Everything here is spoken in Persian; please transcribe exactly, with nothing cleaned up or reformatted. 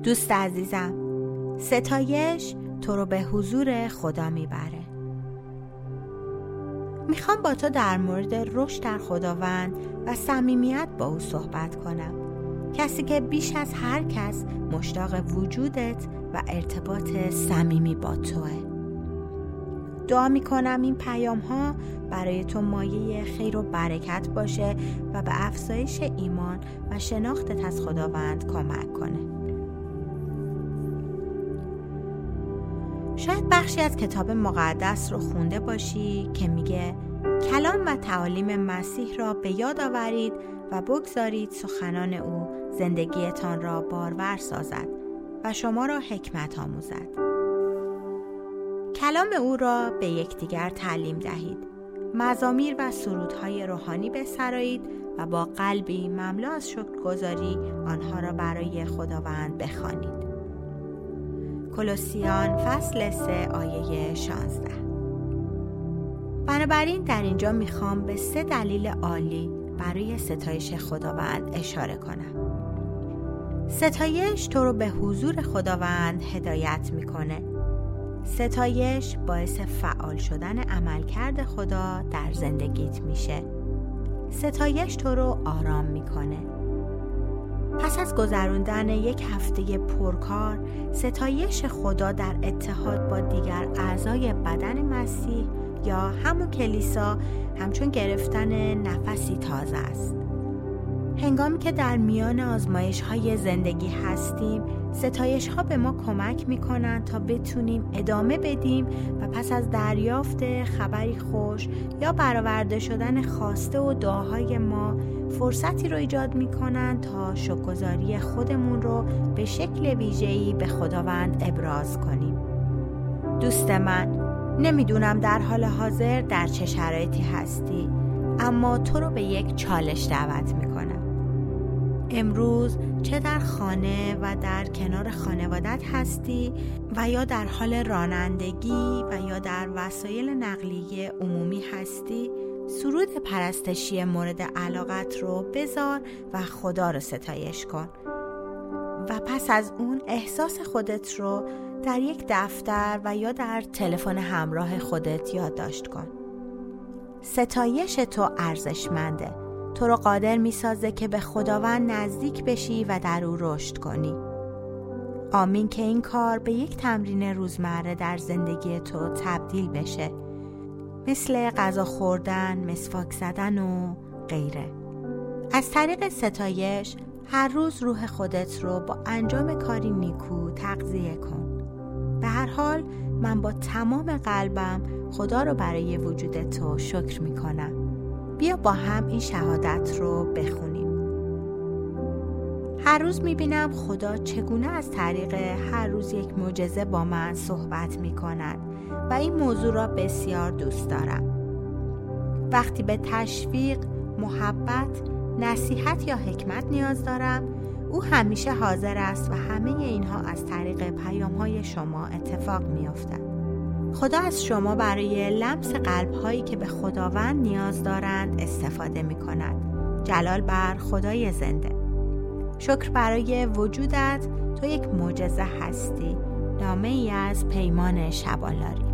دوست عزیزم، ستایش تو رو به حضور خدا میبره. میخوام با تو در مورد رشد در خداوند و صمیمیت با او صحبت کنم. کسی که بیش از هر کس مشتاق وجودت و ارتباط صمیمی با توه. دعا میکنم این پیام ها برای تو مایه خیر و برکت باشه و به افزایش ایمان و شناختت از خداوند کمک کنه. شاید بخشی از کتاب مقدس رو خونده باشی که میگه کلام و تعالیم مسیح را به یاد آورید و بگذارید سخنان او زندگیتان را بارور سازد و شما را حکمت آموزد. کلام او را به یکدیگر تعلیم دهید. مزامیر و سرودهای روحانی بسرایید و با قلبی مملو از شکرگزاری آنها را برای خداوند بخوانید. کولوسیان فصل سه آیه شانزده. بنابراین در اینجا میخوام به سه دلیل عالی برای ستایش خداوند اشاره کنم. ستایش تو رو به حضور خداوند هدایت میکنه. ستایش باعث فعال شدن عملکرد خدا در زندگیت میشه. ستایش تو رو آرام میکنه. پس از گذراندن یک هفته پرکار، ستایش خدا در اتحاد با دیگر اعضای بدن مسیح یا همون کلیسا همچون گرفتن نفسی تازه است. هنگامی که در میان آزمایش‌های زندگی هستیم، ستایش‌ها به ما کمک می‌کنند تا بتونیم ادامه بدیم و پس از دریافت خبری خوش یا برآورده شدن خواسته و دعاهای ما فرصتی رو ایجاد می‌کنند تا شکرگزاری خودمون رو به شکل ویژه‌ای به خداوند ابراز کنیم. دوست من، نمیدونم در حال حاضر در چه شرایطی هستی، اما تو رو به یک چالش دعوت می‌کنم. امروز چه در خانه و در کنار خانوادت هستی و یا در حال رانندگی و یا در وسایل نقلیه عمومی هستی، سرود پرستشی مورد علاقت رو بذار و خدا رو ستایش کن و پس از اون احساس خودت رو در یک دفتر و یا در تلفن همراه خودت یادداشت کن. ستایش تو ارزشمنده. تو رو قادر میسازه که به خداوند نزدیک بشی و در او رشد کنی. آمین که این کار به یک تمرین روزمره در زندگی تو تبدیل بشه، مثل غذا خوردن، مسواک زدن و غیره. از طریق ستایش هر روز روح خودت رو با انجام کاری نیکو تغذیه کن. به هر حال من با تمام قلبم خدا رو برای وجود تو شکر میکنم. بیا با هم این شهادت رو بخونیم. هر روز میبینم خدا چگونه از طریق هر روز یک معجزه با من صحبت میکند و این موضوع را بسیار دوست دارم. وقتی به تشویق، محبت، نصیحت یا حکمت نیاز دارم، او همیشه حاضر است و همه اینها از طریق پیام‌های شما اتفاق می‌افتد. خدا از شما برای لمس قلب‌هایی که به خداوند نیاز دارند استفاده می‌کند. جلال بر خدای زنده. شکر برای وجودت، تو یک معجزه هستی. نامه‌ای از پیمان شبانلاری.